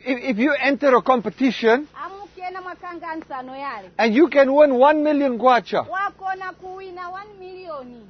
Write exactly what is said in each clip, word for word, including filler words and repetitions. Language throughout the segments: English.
if you enter a competition amukena mwakanganisano yale and you can win one million kwacha, wakona kuwina one million.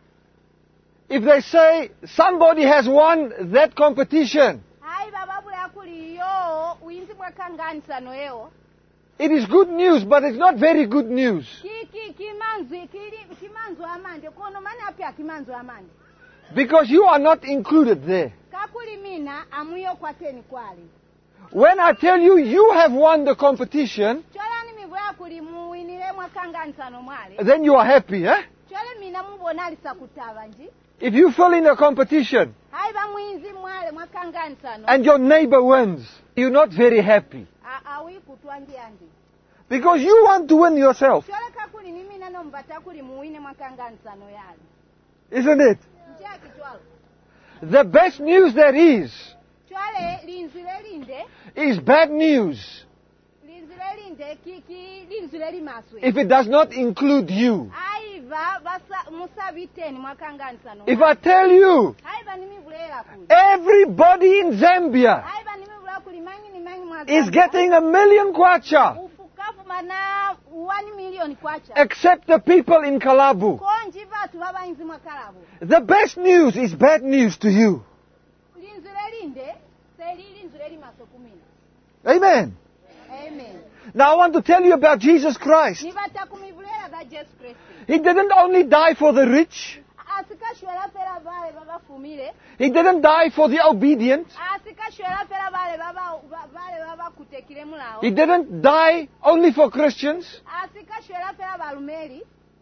if they say somebody has won that competition, Hai bababula kuliyo uyinzi mwakanganisano yeo. it is good news, but it's not very good news. Kiki kimanzu kili kimanzu amande kono mana apya kimanzu amande. Because you are not included there. Kakuli mina amuyo kwateni kwali. When I tell you you have won the competition, Chola ni mibwa kuli muwinile mwakanganisano mwale. then you are happy, eh? Chola mina mubonali sakutaba nji. If you fill in a competition Hai ba mwinzi mwale mwakanganisano. and your neighbor wins, you're not very happy. Awi kutwangi andi. Because you want to win yourself. Chola kakuli ni mina no mbata kuli muwine mwakanganisano yale. Isn't it? Njaki chwalo. The best news there is, Chwale linzile linde. is bad news Linzile linde kiki linzile limaswe. if it does not include you. Aiva basa musabiteni mwakanganisano. If I tell you, Aiva ni mibulela kuli. everybody in Zambia Aiva ni mibula kuli mangi ni mangi mwa. is getting a million kwacha, Ufukafu mana one million kwacha. except the people in Kalabu. Konji batu baba inzi mwakalabu. The best news is bad news to you. Linzile linde seli linzile limaso kumina. Amen. Amen. Now I want to tell you about Jesus Christ. Nibata kumibulela ba Jesus Christ. He didn't only die for the rich. Asikashwela fera vale baba fumile. He didn't die for the obedient. Asikashwela fera vale baba vale baba kutekile mulao. He didn't die only for Christians. Asikashwela fera balumeli.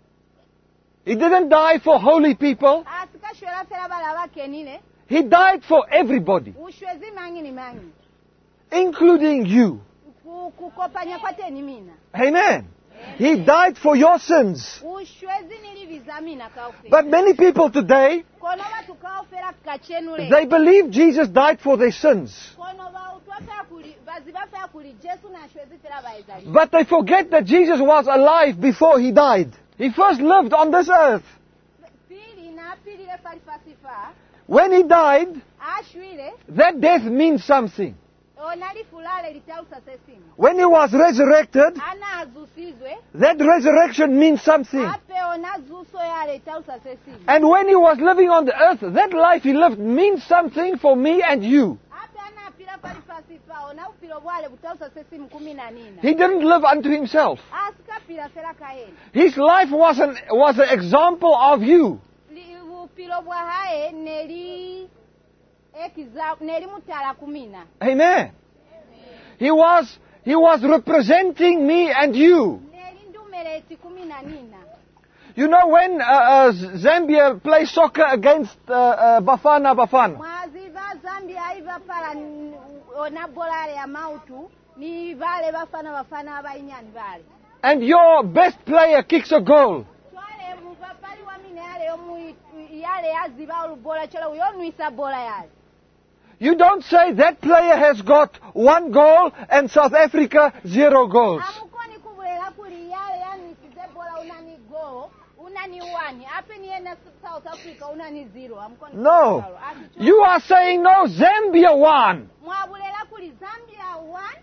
He didn't die for holy people. Asikashwela fera bale abakenile. He died for everybody, Ushwezi mangi ni mangi. including you. Kukopanya kwateni mina. Amen. He died for your sins. Ushwezi nilivizamina kaufe. But many people today, Kono watu kaofera kachenule. they believe Jesus died for their sins. Kono ba utwaka kuli bazibafa kuli Jesu na shwezi fera baezali. But they forget that Jesus was alive before he died. He first lived on this earth. Pili na pili le falifasifa. When he died, Ashwile that death means something. onali fulale litausa sesimu. When he was resurrected, Ana azusizwe. that resurrection means something. Ape onazuso yale litausa sesimu. And when he was living on the earth, that life he lived means something for me and you. Ape ana pila falifasifa ona upilo bwale butausa sesimu kumi na nina. He didn't live unto himself. Aska pila fera kaeli. His life was an, was an example of you. Upilo bwa hae neli ekiza neli mutala kumina. Amen. He was, he was representing me and you. Neli ndumeleti kumina nina. You know when uh, uh, Zambia plays soccer against uh, uh, Bafana Bafana. Mwaziva Zambia iva pala ona bolale ya mautu ni vale bafana bafana abainyani vale. And your best player kicks a goal. Twale mupapali wa mine yale yomu yale yaziba olubola chola uyonwisa bola yale. You don't say that player has got one goal and South Africa zero goals. Amukoni kubulela kuli yale yanwisize bola unani go unani one ape ni ena South Africa unani zero amukoni. No. You are saying no, Zambia won Mwabulela kuli Zambia one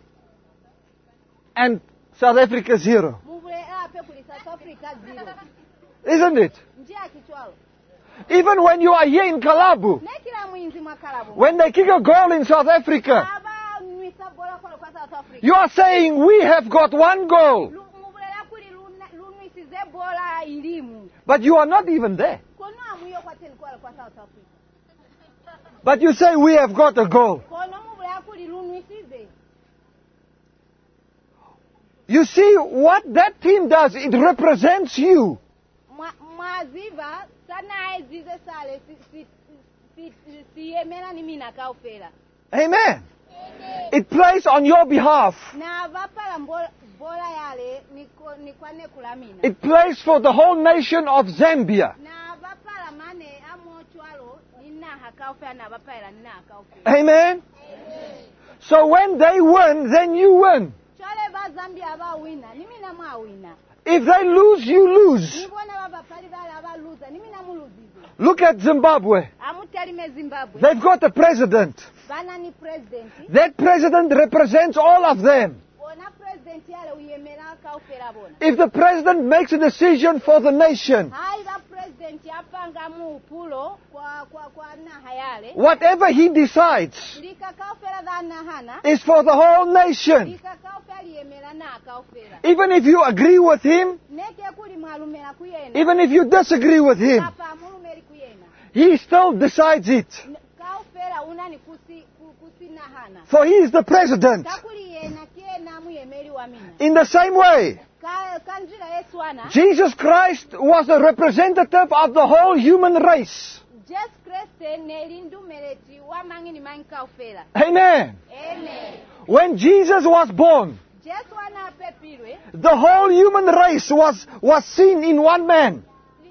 and South Africa zero. mubulela ape kuli South Africa zero. Isn't it? Njia kichwalo. Even when you are here in Kalabu, Nekila mwinzi mwakalabu. when they kick a goal in South Africa, Aba nwisa bola kwa kwa South Africa. you are saying we have got one goal, Mubulela kuli lunwisize bola ilimu. but you are not even there. Kono amuyo kwa teni kwa kwa South Africa. But you say we have got a goal. Kono mubulela kuli lunwisize. You see what that team does, it represents you. Mwaziva sana ezize sale si si si si yemena ni mina kaofela. Amen. It plays on your behalf. Na vapala bola yale ni ni kwane kulamina. It plays for the whole nation of Zambia. Na vapala mane amochwalo nina hakaofela na vapala nina hakaofela. Amen. So when they win, then you win. Chwale ba Zambia ba wina, ni mina mwa wina. If they lose, you lose. Nibona baba pali bala aba loser, ni mina muluzize. Look at Zimbabwe. Amutali me Zimbabwe. They've got a president. Bana ni president. That president represents all of them. Ona president yale uyemera kaufera bona. If the president makes a decision for the nation, Hai ba president yapanga mu pulo kwa kwa kwa na hayale. whatever he decides Lika kaufera dana hana. is for the whole nation. Lika kaufera yemera na kaufera. Even if you agree with him, Neke kuli mwalumera kuyena. even if you disagree with him, Papa mulumeri kuyena. he still decides it. Kaufera unani kusi kusi na hana. For he is the president. Kakuli yena kiena muyemeri wa mina. In the same way, Ka kanjira Yesu ana. Jesus Christ was a representative of the whole human race. Just Christ nelindu meleti wa mangini man kaufera. Amen. Amen. When Jesus was born, Just wana pepilwe. the whole human race was, was seen in one man.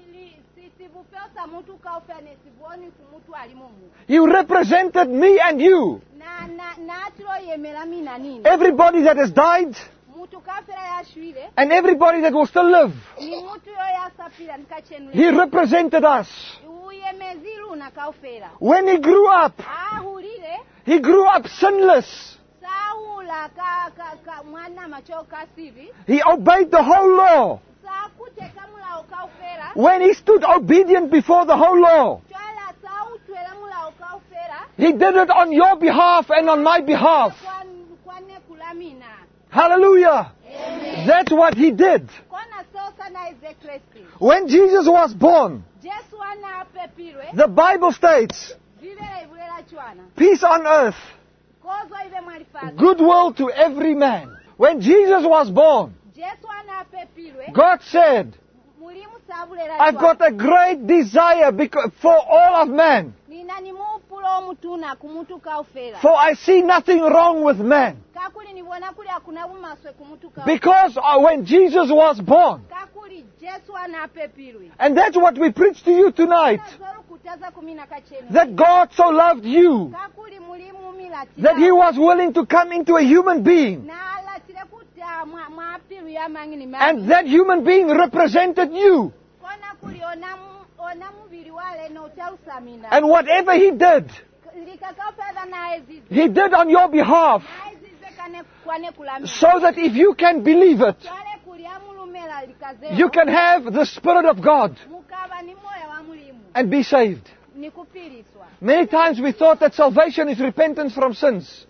Sibupesa mutu kaufera ne sibuoni kumutu alimumu. He represented me and you. Na na na atiro yemera mina nini. Everybody that has died Mutu kaufera ya shwile. and everybody that will still live. Ni mutu yo ya sapira nkachenule. He represented us. Uyemezilu na kaufera. When he grew up, Ahulile. he grew up sinless. Saula ka ka ka mwana machoka sivi. He obeyed the whole law. Sakute kamula okaufera. When he stood obedient before the whole law, Twala sautwela mula okaufera. he did it on your behalf and on my behalf. Kwan kwane kulamina. Hallelujah. Amen. That's what he did. Kona sosa na ize Kristi. When Jesus was born, Jesu wana pepilwe. the Bible states, Vivela ibulela chwana. peace on earth, Kozo ibe mwalifaza. goodwill to every man. When Jesus was born, Jesu wana pepilwe. God said, Mulimu sabulela I've chwana. got a great desire because, for all of man. Nina ni mupulo omutuna kumutu kaufera. For I see nothing wrong with man. Kakuli nibona kuli akuna bumaswe kumutu kaufera. Because uh, when Jesus was born, Kakuli Jesu wana pepilwe. and that's what we preach to you tonight, Zoru kutaza kumina kachenu. that God so loved you, Kakuli mulimu milati. that He was willing to come into a human being, Na alatile kuta mwa mwa pilu ya mangini and mangi. that human being represented you. Kona kuli onamu onamu bili wale no tausamina. And whatever He did, Likakafedha na ezizi. He did on your behalf, Na ezizi kane kwane kulamina. so that if you can believe it, Twale kuli amulumela likazeo. you can have the Spirit of God Mukaba ni moya wa mulimu. and be saved. Ni kupiliswa. Many times we thought that salvation is repentance from sins.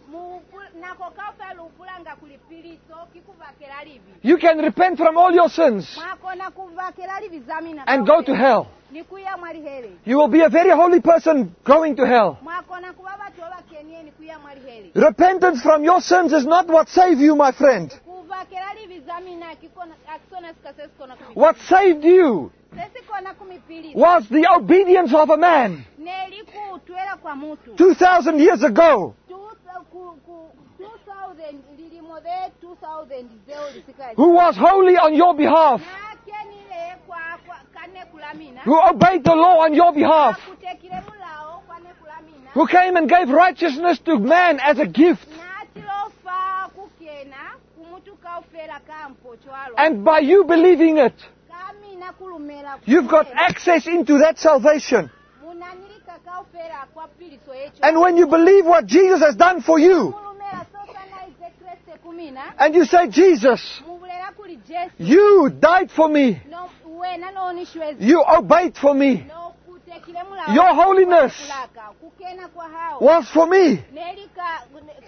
Nako kafela upulanga kulipiliso kikuvakela livi. You can repent from all your sins Mwako na kuvakela livi zamina. and go to hell. Nikuya mwali heli. You will be a very holy person going to hell. Mwako na kubaba tuoba kenye nikuya mwali heli. Repentance from your sins is not what saved you, my friend. Kuvakela livi zamina kikona akisona sikasesi kona kumipiliso. What saved you Sesi kona kumipiliso. was the obedience of a man Neliku tuela kwa mutu. two thousand years ago Two ku ku two thousand lilimo de two thousand zeo lisika. who was holy on your behalf, Na kenile kwa kwa kane kulamina. who obeyed the law on your behalf, Kutekile mulao kwane kulamina. who came and gave righteousness to man as a gift. Na tilofa kukena kumutu kaufela kampo chwalo. And by you believing it, Kami na kulumela. you've got access into that salvation. Munanilika kaufela kwa piliso echo. And when you believe what Jesus has done for you, Mulumela soka na ize Kriste kumina. and you say, Jesus, Mubulela kuli Jesu. you died for me, No wena no nishwezi. you obeyed for me, No kutekile mulao. your holiness Kulaka. Kukena kwa hao. was for me. Nelika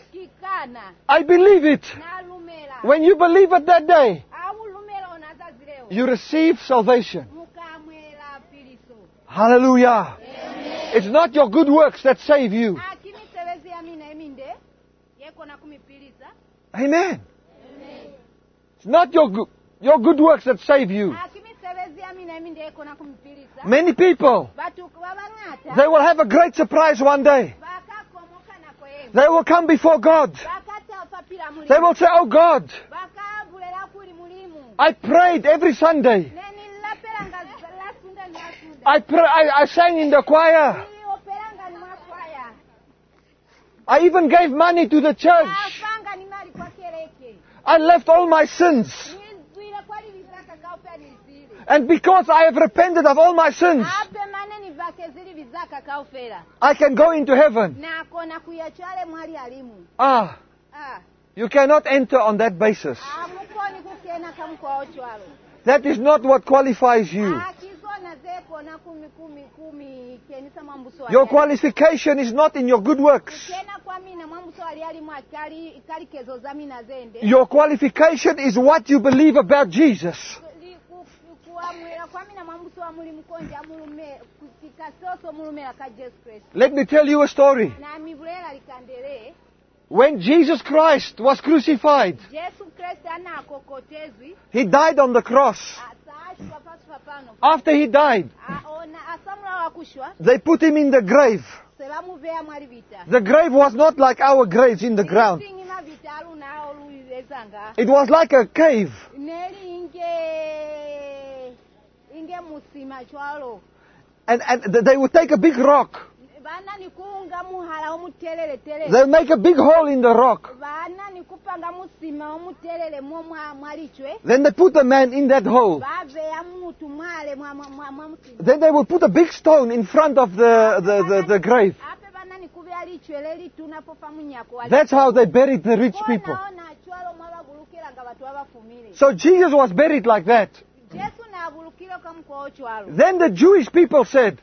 kikana. I believe it. Na lumela. When you believe it that day, Au lumela onazazileo. you receive salvation. Mukamwela piliso. Hallelujah. Amen. It's not your good works that save you. Akimi sebezi amina eminde. Yeko na kumipiliza. Amen. It's not your, go- your good works that save you. Akimi sebezi amina eminde yeko na kumipiliza. Many people, Batu babangata. they will have a great surprise one day. Bakakomoka na koyemu. They will come before God. Bakata papira mulimu. They will say, oh God, Bakabulela kuli mulimu. I prayed every Sunday. Neni lapelanga lasunda ni asunda. I, pray, I, I sang in the choir. Niliopelanga ni mwakwaya. I even gave money to the church. Afanga ni mali kwa keleke. I left all my sins. Nizwile kwa livizaka kaupea nizili. And because I have repented of all my sins, Ape maneni vake zili zaka kaufera. I can go into heaven. Na kona kuyachwale mwali alimu. Ah, Ah. you cannot enter on that basis. Amukoni kukena kamukwa ochwalo. That is not what qualifies you. Ah, kizona zeko na kumi kumi kumi kenisa mambuso. Your qualification is not in your good works. Kena kwa mina mambuso ali alimu akali kali kezo zamina zende. Your qualification is what you believe about Jesus. Let me tell you a story. When Jesus Christ was crucified, He died on the cross. After He died, they put Him in the grave. The grave was not like our graves in the ground. It was like a cave. And, and they would take a big rock. They would make a big hole in the rock. Then they put a man in that hole. Then they would put a big stone in front of the, the, the, the grave. That's how they buried the rich people. So Jesus was buried like that. Then the Jewish people said,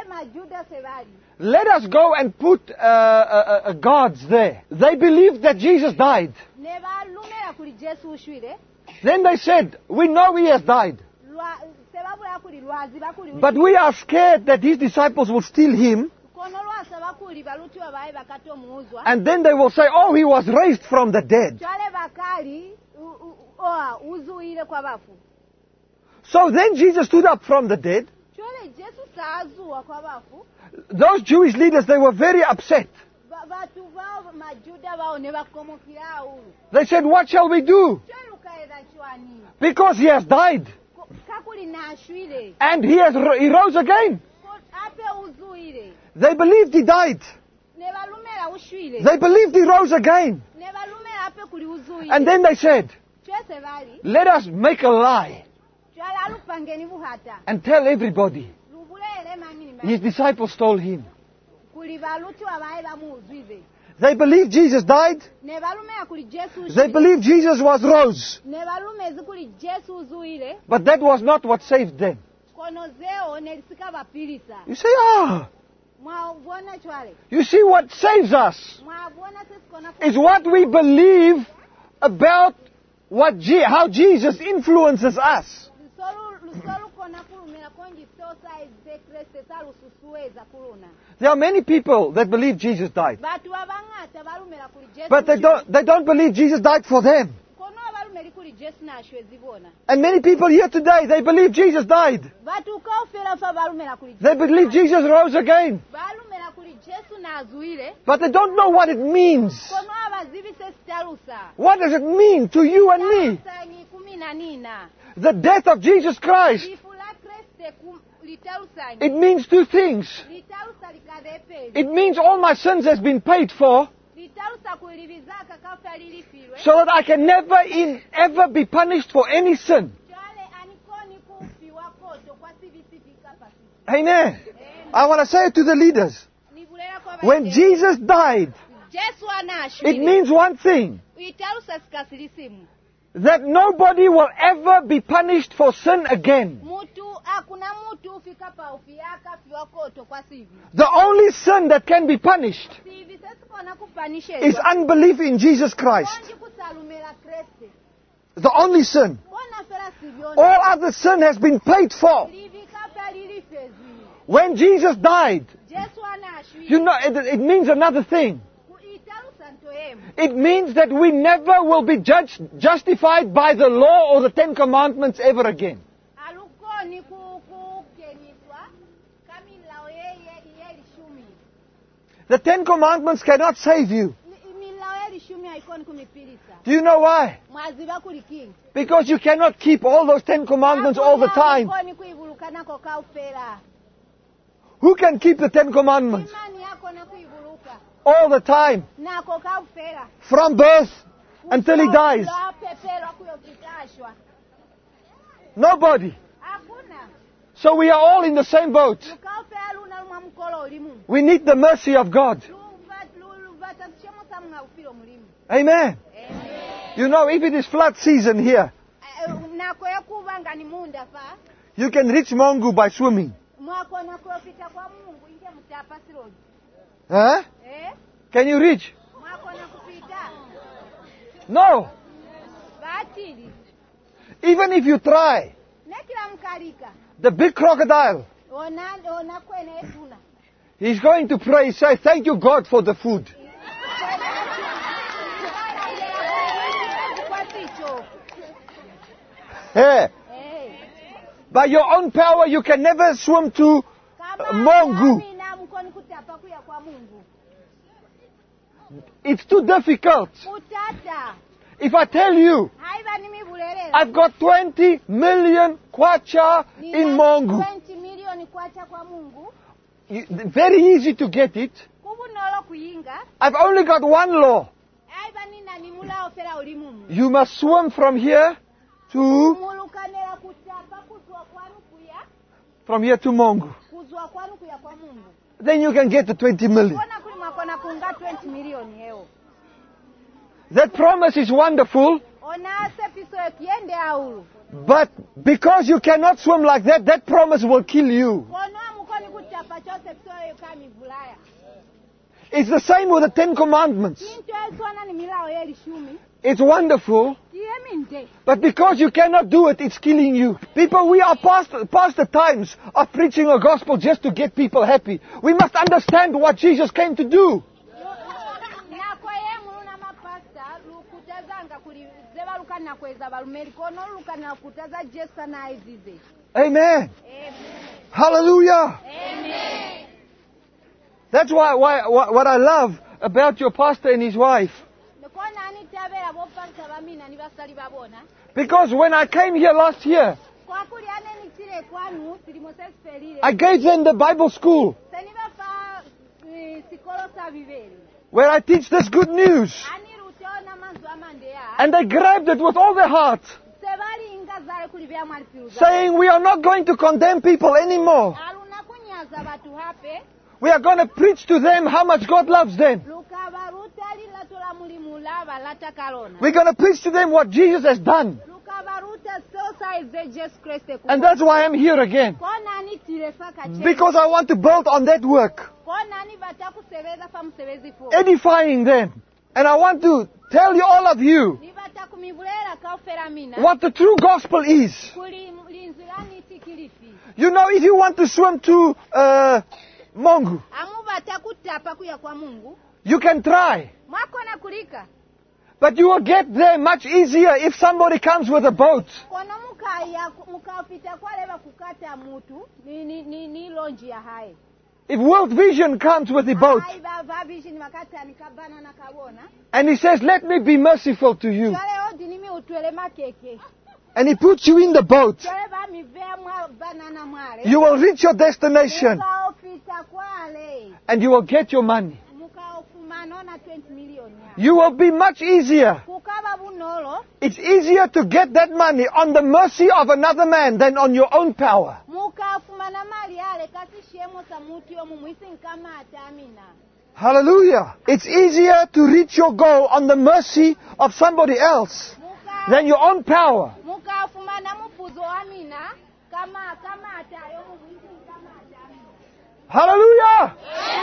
let us go and put uh, uh, uh, gods there. They believed that Jesus died. Then they said, we know He has died. But we are scared that His disciples will steal Him. And then they will say, oh, He was raised from the dead. So then Jesus stood up from the dead. Those Jewish leaders, they were very upset. They said, what shall we do? Because He has died. And He has He rose again. They believed He died. They believed He rose again. And then they said, let us make a lie and tell everybody His disciples stole Him. They believed Jesus died. They believed Jesus was rose. But that was not what saved them. You say, ah. You see, what saves us is what we believe about what Je- how Jesus influences us. There are many people that believe Jesus died. But they don't, they don't believe Jesus died for them. And many people here today, they believe Jesus died. They believe Jesus rose again. But they don't know what it means. What does it mean to you and me? The death of Jesus Christ. It means two things. It means all my sins has been paid for, so that I can never in, ever be punished for any sin. Amen. I want to say it to the leaders. When Jesus died, it means one thing. That nobody will ever be punished for sin again. The only sin that can be punished is unbelief in Jesus Christ. The only sin. All other sin has been paid for. When Jesus died, you know, it, it means another thing. It means that we never will be judged, justified by the law or the Ten Commandments ever again. The Ten Commandments cannot save you. Do you know why? Because you cannot keep all those Ten Commandments all the time. Who can keep the Ten Commandments all the time? From birth until he dies. Nobody. So we are all in the same boat. lukaofera luna lumwa mukolo olimu We need the mercy of God. luva lu- luvata tuchemusa mwa ufiro mulimu Amen. Amen. You know, if it is flood season here, Eh, nako yakuba nga ni munda fa you can reach Mongu by swimming. mwakona kuopita kwa Mungu inge mutapa siroji Huh? eh Can you reach? mwakona kupita No. batili Even if you try, nekila mkalika the big crocodile, ona ona kwene etuna he's going to pray, say, thank you, God, for the food. Hey, eh by your own power, you can never swim to kama Mungu. nami na mkoni kutapa kuya kwa Mungu It's too difficult. utata If I tell you, haiba nimi bulelele I've got twenty million kwacha in Mongu. twenty milioni kwacha kwa Mungu You- Very easy to get it. kubunolo kuyinga I've only got one law. haiba nina nimula ofera ulimu You must swim from here to, mulukanela kutapa kuzwa kwanu kuya from here to Mongu. kuzwa kwanu kuya kwa Mungu Then you can get the twenty million. kona kuli mwakona kunga twenty milioni eo That promise is wonderful, ona sepiso ekiende aulu but because you cannot swim like that, that promise will kill you. kono mukoni kutapa chose piso eyo kami vulaya It's the same with the Ten Commandments. kintu eswana ni milao yeli shumi It's wonderful, kiyeminte but because you cannot do it, it's killing you. People, we are past, past the times of preaching a gospel just to get people happy. We must understand what Jesus came to do. nakweyemu luna mapasta lukutazanga kuli zeba lukana kweza balumeli kono lukana kutaza jesa na izize Amen. Amen. Hallelujah. Amen. That's why, why, why what I love about your pastor and his wife. Kona anitabera bopasta bamina ni basali babona Because when I came here last year, kwa kuli aneni chile kwanu silimosesperire I gave them the Bible school seniba pa eh, sikolo sa viveli where I teach this good news. aniru teona manzo amandea And they grabbed it with all their heart, sebali ingazale kuli bya mwalipiruza saying, we are not going to condemn people anymore. aluna kunyaza batu hape We are going to preach to them how much God loves them. lukaba rutali latola mulimula balata kalona We're going to preach to them what Jesus has done. lukaba ruta sosa ize Jesus Christ And that's why I'm here again. kona ani tirefa kache Because I want to build on that work, kona ani batakusebeza pa musebezi fo edifying them. And I want to tell you, all of you, ni batakumibulera kaufera mina what the true gospel is. kuli linzilani tikilifi You know, if you want to swim to uh, Mongu, amu batakutapa kuya kwa Mungu you can try. mwakona kulika But you will get there much easier if somebody comes with a boat. kono mukaya mukapita kwaleba kukata mutu ni ni ni, ni lonji ya hai If World Vision comes with a boat hai ba vavision makata nikabana na kabona and he says, let me be merciful to you, twale odi nimi utwele makeke and he puts you in the boat, twale ba mivea mwa banana mwale you will reach your destination mukaofita kwale and you will get your money. mukaofumana na twenty million ya You will be much easier. kukaba bunolo It's easier to get that money on the mercy of another man than on your own power. mukafumana mali ale kasi shemo sa mutu yo mumwisi nkama atamina Hallelujah. It's easier to reach your goal on the mercy of somebody else muka than your own power. mukafumana mupuzo amina kama kama atayo mumwisi nkama atamina Hallelujah.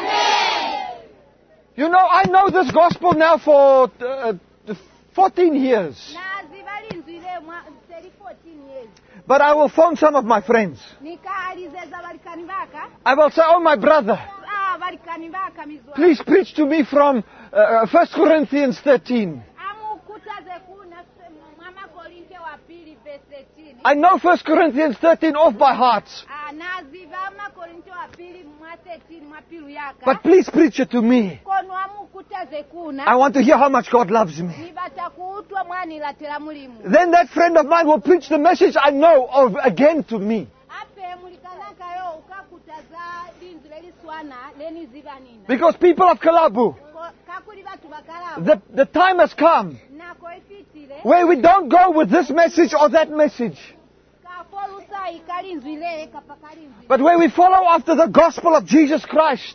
Amen. You know, I know this gospel now for uh, fourteen years. na zibalinzile mwa thirty fourteen years But I will phone some of my friends. nikaalizeza balikani baka I will say, oh my brother, ah balikani baka mizwa please preach to me from uh, First Corinthians thirteen. amu kutaze kuna mama Korinte wa pili verse thirteen I know First Corinthians thirteen off by heart. ah naziva mama Korinte wa pili mwa thirteen mwa pilu yaka But please preach it to me. kono amu kutaze kuna I want to hear how much God loves me. nibata kuutwa mwani latela mulimu Then that friend of mine will preach the message I know of again to me. ape mulikanaka yo ukakutaza linzile liswana leni zibanina Because people of Kalabu, Ko- kakuli batu bakala the, the time has come nako efitile where we don't go with this message or that message. kafolo But when we follow after the gospel of Jesus Christ,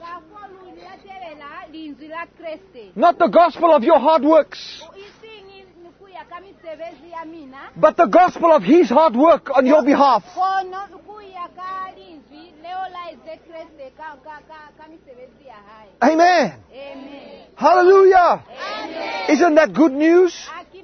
not the gospel of your hard works, but the gospel of His hard work on your behalf. Amen. Amen. Hallelujah. Amen. Isn't that good news?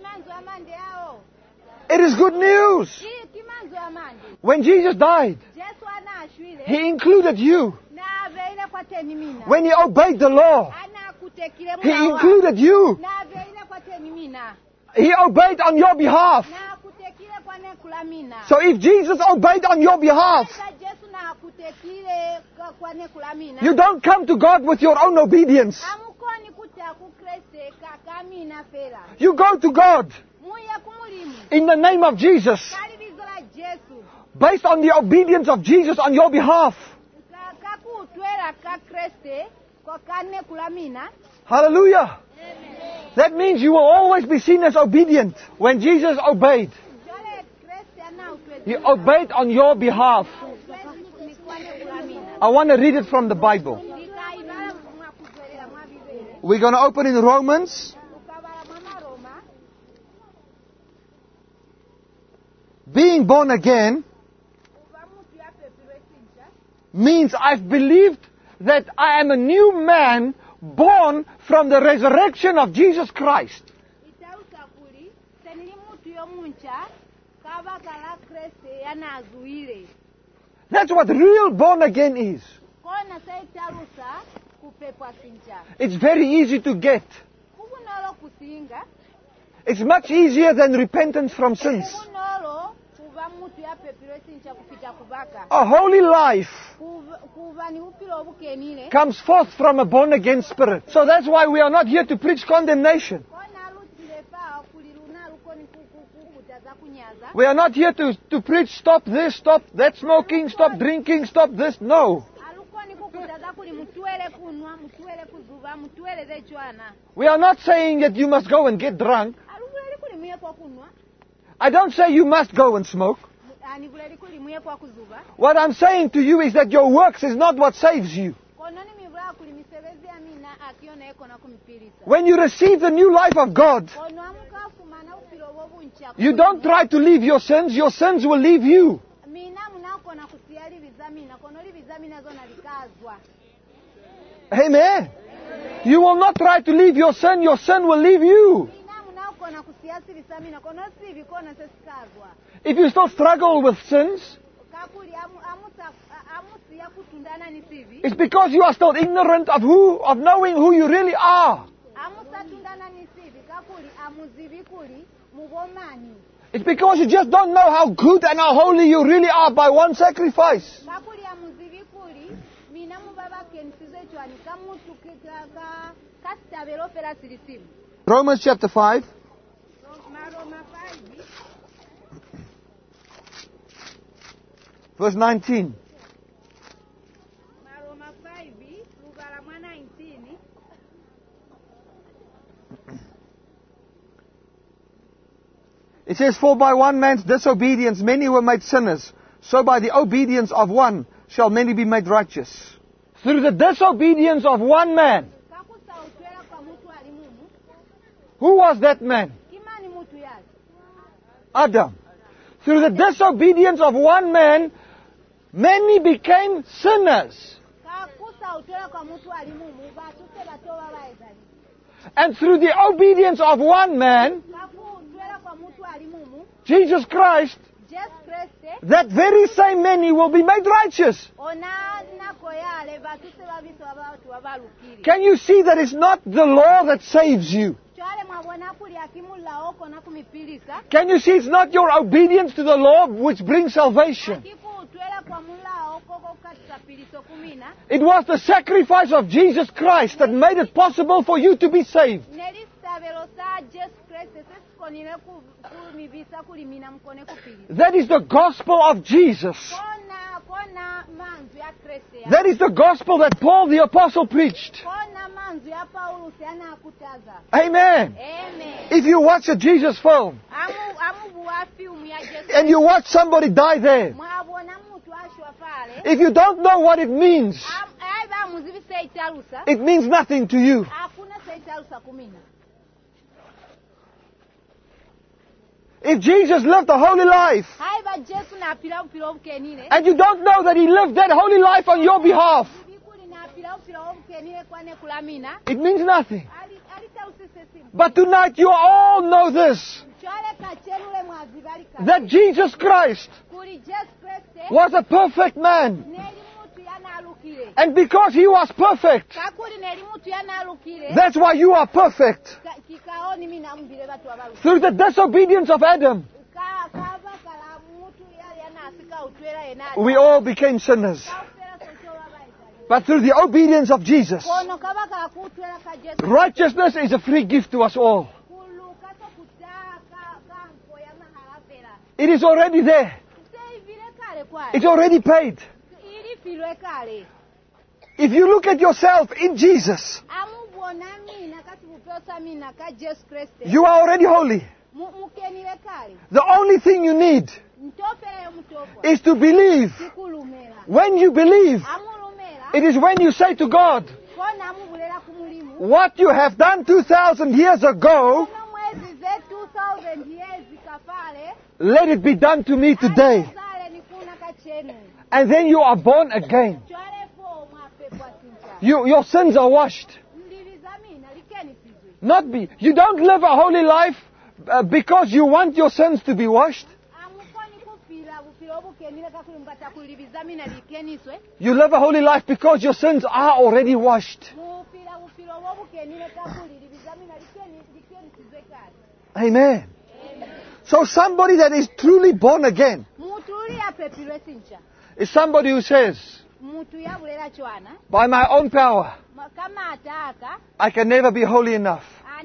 It is good news. When Jesus died, He included you. When He obeyed the law, He included you. He obeyed on your behalf. So if Jesus obeyed on your behalf, you don't come to God with your own obedience. You go to God in the name of Jesus, based on the obedience of Jesus on your behalf. Hallelujah. That means you will always be seen as obedient. When Jesus obeyed, He obeyed on your behalf. I want to read it from the Bible. We're going to open in Romans. Being born again means I've believed that I am a new man born from the resurrection of Jesus Christ. That's what real born again is. It's very easy to get. It's much easier than repentance from sins. A holy life comes forth from a born again spirit. So that's why we are not here to preach condemnation. We are not here to, to preach stop this, stop that smoking, stop drinking, stop this. No. We are not saying that you must go and get drunk. I don't say you must go and smoke. What I'm saying to you is that your works is not what saves you. When you receive the new life of God, you don't try to leave your sins. Your sins will leave you. Amen. You will not try to leave your sin. Your sin will leave you. If you still struggle with sins, it's because you are still ignorant of who, of knowing who you really are. It's because you just don't know how good and how holy you really are by one sacrifice. Romans chapter five. Verse nineteen. It says, for by one man's disobedience many were made sinners, so by the obedience of one shall many be made righteous. Through the disobedience of one man. Who was that man? Adam. Through the disobedience of one man, many became sinners. And through the obedience of one man, Jesus Christ, that very same many will be made righteous. Can you see that it's not the law that saves you? Can you see it's not your obedience to the law which brings salvation? It was the sacrifice of Jesus Christ that made it possible for you to be saved. That is the gospel of Jesus. That is the gospel that Paul the Apostle preached. Amen. Amen. If you watch a Jesus film, and you watch somebody die there, if you don't know what it means, it means nothing to you. If Jesus lived a holy life, and you don't know that He lived that holy life on your behalf, it means nothing. But tonight you all know this, that Jesus Christ was a perfect man. And because He was perfect, that's why you are perfect. Through the disobedience of Adam, we all became sinners. But through the obedience of Jesus, righteousness is a free gift to us all. It is already there. It's already paid. If you look at yourself in Jesus, you are already holy. The only thing you need is to believe. When you believe, it is when you say to God, what you have done two thousand years ago, let it be done to me today. And then you are born again. You, your sins are washed. Not be. You don't live a holy life uh, because you want your sins to be washed. You live a holy life because your sins are already washed. Amen. So somebody that is truly born again is somebody who says, by my own power, I can never be holy enough.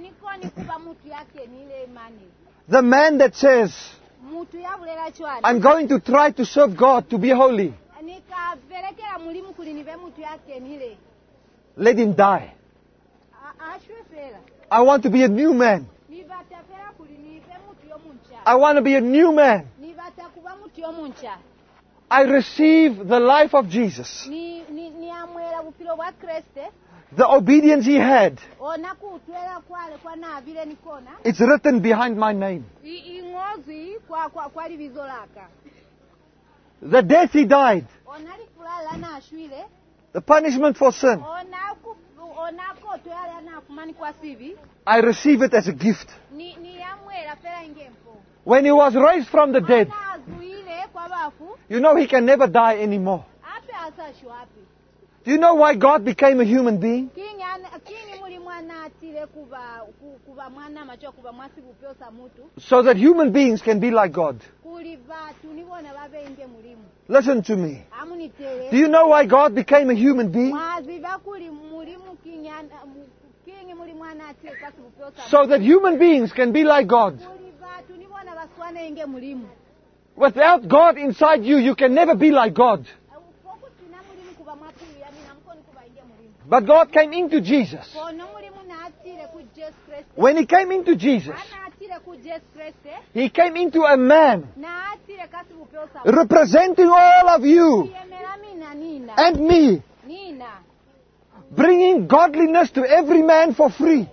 The man that says, I'm going to try to serve God to be holy, let him die. I want to be a new man. I want to be a new man. I receive the life of Jesus. The obedience He had. It's written behind my name. The death He died. The punishment for sin. I receive it as a gift. When He was raised from the dead, you know He can never die anymore. Do you know why God became a human being? So that human beings can be like God. Listen to me. Do you know why God became a human being? So that human beings can be like God. Without God inside you, you can never be like God. But God came into Jesus. When He came into Jesus, He came into a man representing all of you and me, bringing godliness to every man for free.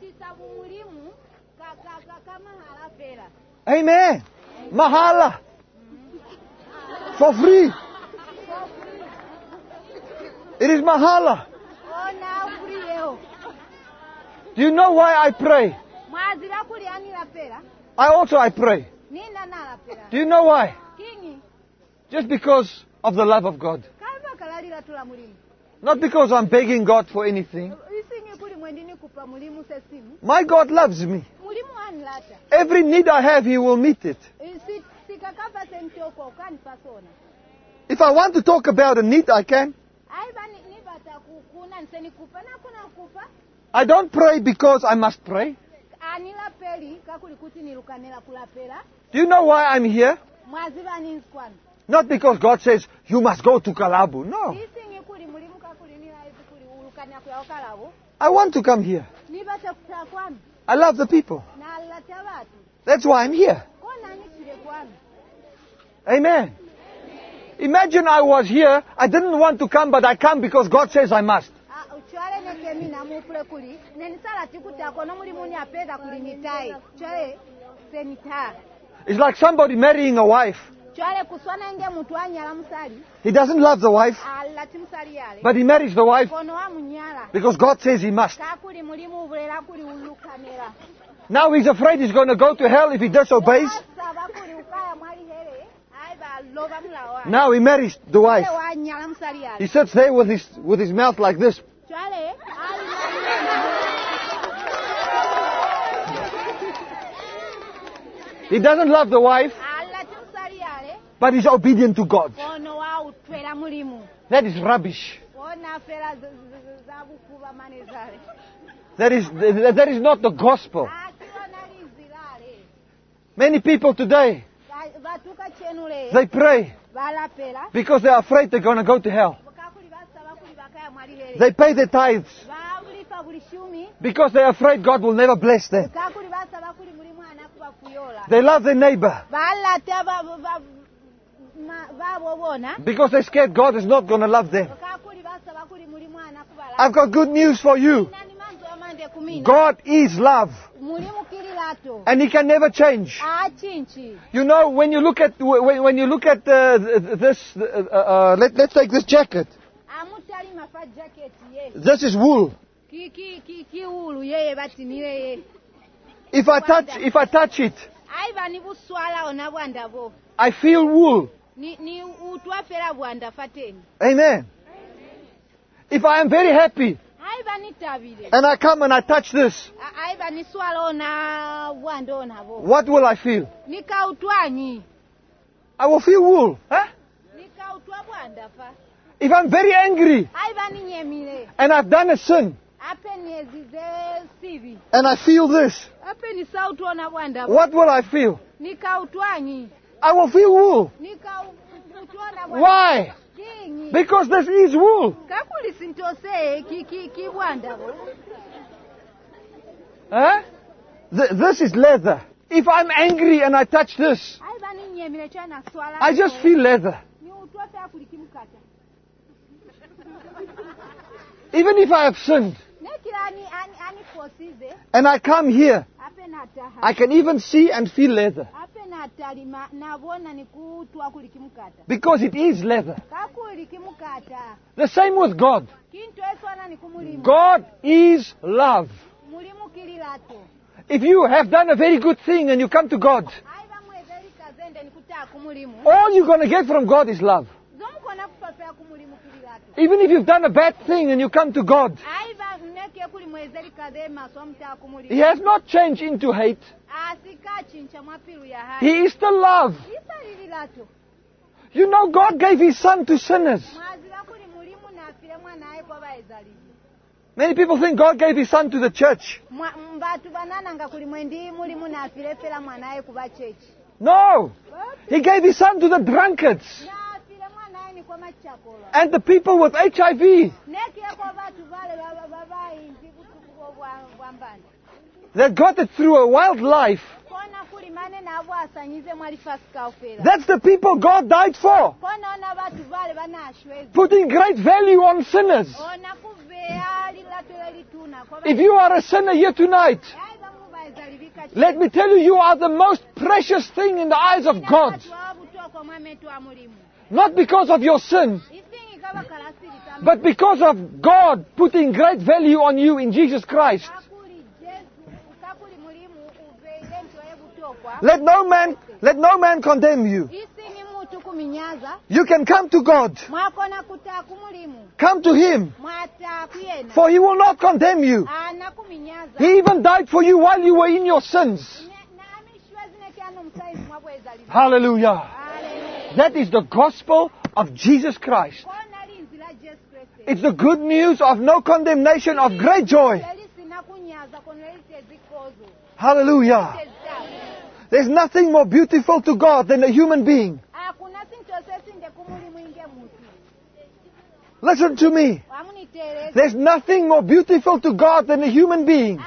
Amen. Mahala. For free. It is mahala. Do you know why I pray? I also I pray. Do you know why? Just because of the love of God. Not because I'm begging God for anything. My God loves me. Every need I have, He will meet it. If I want to talk about a need, I can. I don't pray because I must pray. Do you know why I'm here? Not because God says, you must go to Kalabu. No. I want to come here. I love the people. That's why I'm here. Amen. Imagine I was here, I didn't want to come, but I come because God says I must. It's like somebody marrying a wife. He doesn't love the wife, but he marries the wife because God says he must. Now he's afraid he's going to go to hell if he disobeys. Now he marries the wife. He sits there with his, with his mouth like this. He doesn't love the wife, but he's obedient to God. That is rubbish. That is, that is not the gospel. Many people today, they pray because they are afraid they're going to go to hell. They pay their tithes because they are afraid God will never bless them. They love their neighbor because they're scared God is not going to love them. I've got good news for you. God is love. And He can never change. You know, when you look at when, when you look at uh, this, uh, uh, let, let's take this jacket. This is wool. If I touch, if I touch it, I feel wool. Amen. If I am very happy and I come and I touch this, what will I feel? I will feel wool. Huh? If I'm very angry and I've done a sin and I feel this, what will I feel? I will feel wool. Why? Because this is wool. Huh? Th- this is leather. If I'm angry and I touch this, I just feel leather. Even if I have sinned and I come here, I can even see and feel leather. Because it is leather. The same with God. God is love. If you have done a very good thing and you come to God, all you're going to get from God is love. Even if you've done a bad thing and you come to God, He has not changed into hate. He is still love. You know, God gave His Son to sinners. Many people think God gave His Son to the church. No! He gave His Son to the drunkards and the people with H I V that got it through a wild life. That's the people God died for. Putting great value on sinners. If you are a sinner here tonight, let me tell you, you are the most precious thing in the eyes of God. Not because of your sin, but because of God putting great value on you in Jesus Christ. Let no man, let no man condemn you. You can come to God. Come to Him. For He will not condemn you. He even died for you while you were in your sins. Hallelujah. That is the gospel of Jesus Christ. It's the good news of no condemnation, of great joy. Hallelujah. There's nothing more beautiful to God than a human being. Listen to me. There's nothing more beautiful to God than a human being.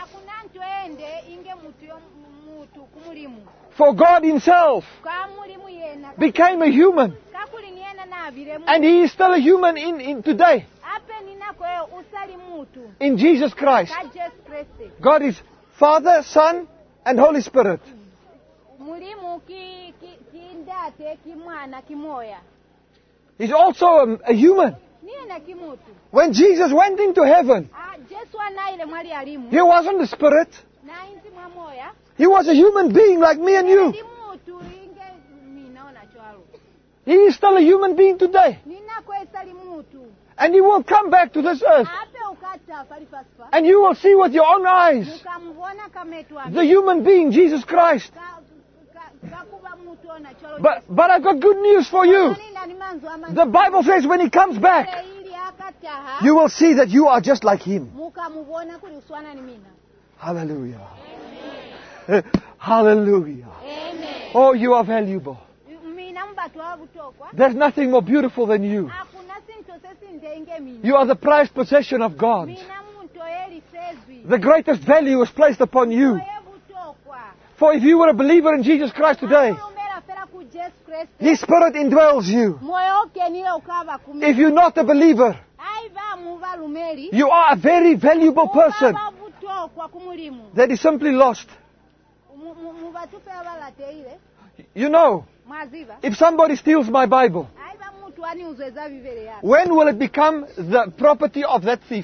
For God Himself became a human. kakuli niena navire And he is still a human in, in today. ape ninakweyo usali mutu In Jesus Christ. ka Jesu Kristo God is Father, Son, and Holy Spirit. mulimu ki ki kindate kimwana kimoya He's also a, a human. niena kimutu When Jesus went into heaven, ah Jesu anaile mwali alimu he wasn't a spirit. nainzi mwa moya He was a human being like me and you. limutu inge minaona chwalo He is still a human being today. ninakwesali mutu And he will come back to this earth. ape ukata falifasfa And you will see with your own eyes mukamubona kametwa the human being, Jesus Christ. kakuba mutu ona chwalo But, but I've got good news for you. The Bible says when he comes back, ili akataha you will see that you are just like him. mukamubona kuli uswana ni mina Hallelujah. Hallelujah. amen Oh, you are valuable. mina mbatu wabutokwa There's nothing more beautiful than you. akuna sinto sesindenge mina You are the prized possession of God. mina muntu eli sezwi The greatest value is placed upon you. oyebutokwa For if you were a believer in Jesus Christ today, Akulumela fera ku Jesu Kristo His Spirit indwells you. moyo okenile ukava kumi If you're not a believer, aiva muva lumeli you are a very valuable person Muvava butokwa kumulimu that is simply lost. Mu- mu- muvatupe abalateile You know, mwaziva if somebody steals my Bible, aiva muntu aniuzweza vivele yake when will it become the property of that thief?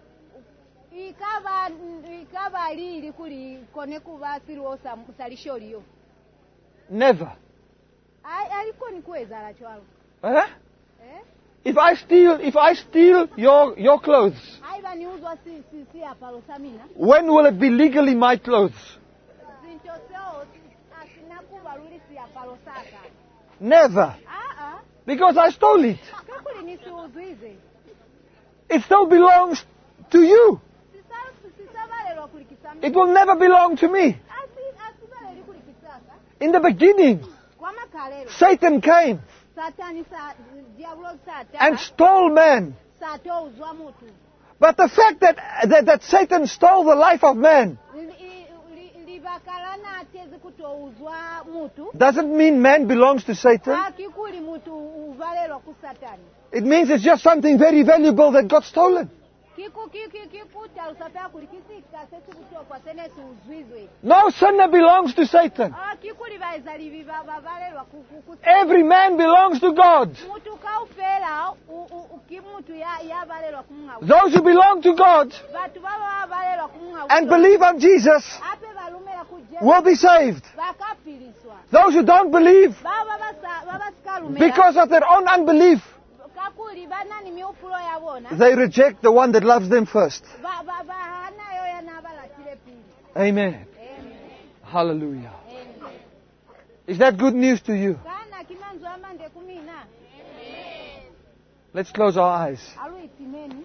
ikava ikava lili kuli kone kuva siluosa salisholiyo Never. ai aliko nikweza la chwalo Huh? eh If I steal, if I steal your, your clothes, aiva niuzwa si si si apalo samina when will it be legally my clothes? zinto seo asina kuva luli si apalo saka Never. ah ah Because I stole it. kakuli nisiuzwize It still belongs to you. sisa sisavalelwa kulikisama It will never belong to me. asi asivaleli kulikisaka In the beginning, kwa makalelo Satan came satani sa diablo sata and stole man. satouzwa mutu But the fact that, that, that Satan stole the life of man livakalana atezi kutouzwa mutu doesn't mean man belongs to Satan. akikuli mutu uvalelwa ku satani It means it's just something very valuable that got stolen. kiku kiki kikuta usapea kulikisika sesikutoka senesi uzwizwe No sinner belongs to Satan. akikuli vaizali viva vavalelwa ku ku- ku Every man belongs to God. mutu kaupela u- u- ukimutu ya yavalelwa kumwa Those who belong to God vatu vava vavalelwa kumwa and believe on Jesus ape valumela ku will be saved. vakapiliswa Those who don't believe vava vasa vavasikalumela because of their own unbelief, kakuli vanani miufulo yavona they reject the one that loves them first. Va- va- vahanayo yanavalatile pili Amen. Amen. Hallelujah. Amen. Is that good news to you? kana kimanzo amande kumina Let's close our eyes. aluitimeni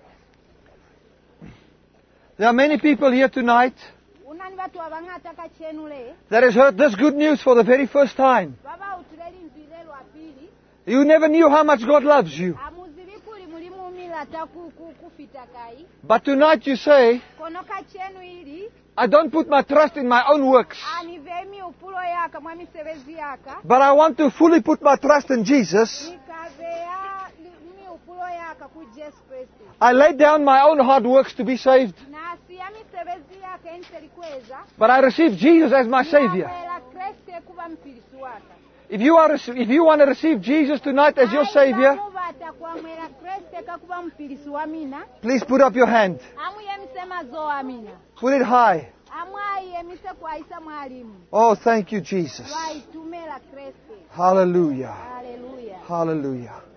There are many people here tonight unani vatu avang'ataka chenule that has heard this good news for the very first time. vavautileli mvile lwa pili You never knew how much God loves you. amuzivipuli mulimumilata ku- ku- kufita kai But tonight you say, konoka chenu ili I don't put my trust in my own works, anive miupulo yaka mwa misevezi yaka but I want to fully put my trust in Jesus. nikaveya li- miupulo yaka ku Jesu Kristu I laid down my own hard works to be saved, nasiya misevezi yaka enselikweza but I received Jesus as my Savior. namwela Kristu kuva mpilisi waka If you are, if you want to receive Jesus tonight as your Savior, muvata kwamwela Kristu kakuva mpilisi wa mina please put up your hand. amuyemisema zo amina Put it high. amwayiyemise kwaisa mwalimu Oh, thank you, Jesus. waitumela Kristu Hallelujah. haleluya Hallelujah.